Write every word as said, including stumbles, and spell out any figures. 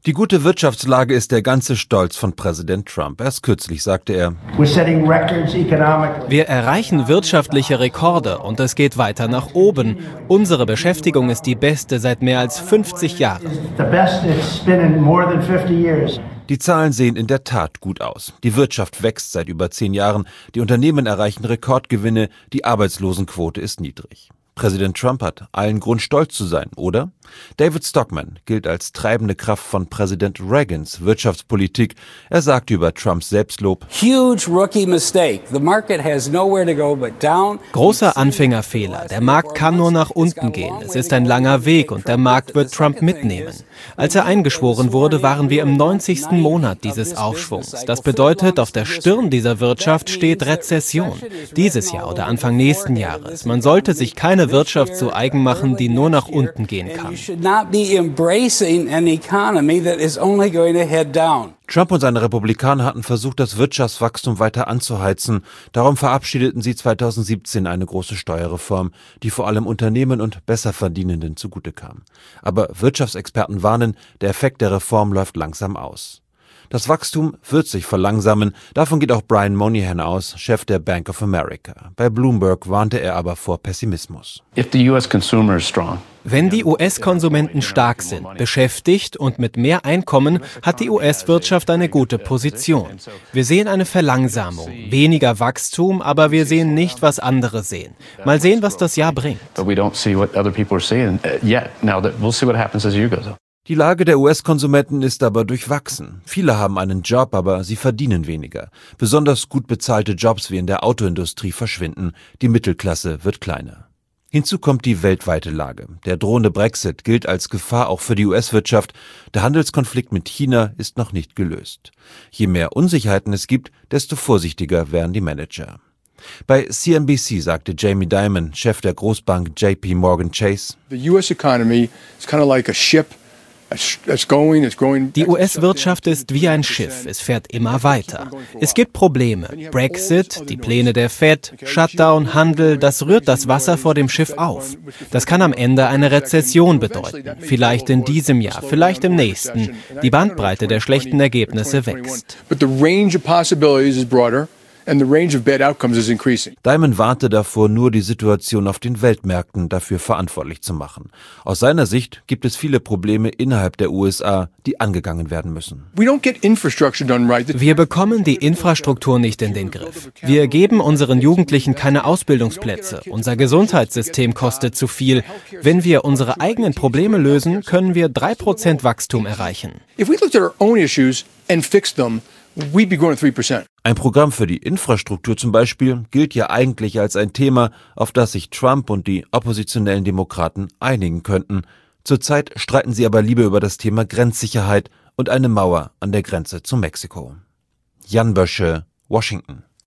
Die gute Wirtschaftslage ist der ganze Stolz von Präsident Trump. Erst kürzlich sagte er: Wir erreichen wirtschaftliche Rekorde und es geht weiter nach oben. Unsere Beschäftigung ist die beste seit mehr als fünfzig Jahren. Die Zahlen sehen in der Tat gut aus. Die Wirtschaft wächst seit über zehn Jahren, die Unternehmen erreichen Rekordgewinne, die Arbeitslosenquote ist niedrig. Präsident Trump hat allen Grund, stolz zu sein, oder? David Stockman gilt als treibende Kraft von Präsident Reagans Wirtschaftspolitik. Er sagt über Trumps Selbstlob: Großer Anfängerfehler. Der Markt kann nur nach unten gehen. Es ist ein langer Weg und der Markt wird Trump mitnehmen. Als er eingeschworen wurde, waren wir im neunzigsten Monat dieses Aufschwungs. Das bedeutet, auf der Stirn dieser Wirtschaft steht Rezession. Dieses Jahr oder Anfang nächsten Jahres. Man sollte sich keine Wirtschaft zu eigen machen, die nur nach unten gehen kann. Trump und seine Republikaner hatten versucht, das Wirtschaftswachstum weiter anzuheizen. Darum verabschiedeten sie zweitausendsiebzehn eine große Steuerreform, die vor allem Unternehmen und Besserverdienenden zugute kam. Aber Wirtschaftsexperten warnen, der Effekt der Reform läuft langsam aus. Das Wachstum wird sich verlangsamen, davon geht auch Brian Moynihan aus, Chef der Bank of America. Bei Bloomberg warnte er aber vor Pessimismus. Wenn die U S-Konsumenten stark sind, beschäftigt und mit mehr Einkommen, hat die U S-Wirtschaft eine gute Position. Wir sehen eine Verlangsamung, weniger Wachstum, aber wir sehen nicht, was andere sehen. Mal sehen, was das Jahr bringt. Die Lage der U S-Konsumenten ist aber durchwachsen. Viele haben einen Job, aber sie verdienen weniger. Besonders gut bezahlte Jobs wie in der Autoindustrie verschwinden. Die Mittelklasse wird kleiner. Hinzu kommt die weltweite Lage. Der drohende Brexit gilt als Gefahr auch für die U S-Wirtschaft. Der Handelskonflikt mit China ist noch nicht gelöst. Je mehr Unsicherheiten es gibt, desto vorsichtiger werden die Manager. Bei C N B C sagte Jamie Dimon, Chef der Großbank J P Morgan Chase: The U S economy is kind of like a ship. Die U S-Wirtschaft ist wie ein Schiff, es fährt immer weiter. Es gibt Probleme. Brexit, die Pläne der Fed, Shutdown, Handel, das rührt das Wasser vor dem Schiff auf. Das kann am Ende eine Rezession bedeuten. Vielleicht in diesem Jahr, vielleicht im nächsten. Die Bandbreite der schlechten Ergebnisse wächst. And the range of bad outcomes is increasing. Dimon warnte davor, nur die Situation auf den Weltmärkten dafür verantwortlich zu machen. Aus seiner Sicht gibt es viele Probleme innerhalb der U S A, die angegangen werden müssen. We don't get infrastructure done right. Wir bekommen die Infrastruktur nicht in den Griff. Wir geben unseren Jugendlichen keine Ausbildungsplätze. Unser Gesundheitssystem kostet zu viel. Wenn wir unsere eigenen Probleme lösen, können wir drei Prozent Wachstum erreichen. If we looked at our own issues and fixed them, we'd be growing three percent. Ein Programm für die Infrastruktur zum Beispiel gilt ja eigentlich als ein Thema, auf das sich Trump und die oppositionellen Demokraten einigen könnten. Zurzeit streiten sie aber lieber über das Thema Grenzsicherheit und eine Mauer an der Grenze zu Mexiko. Jan Bösche, Washington.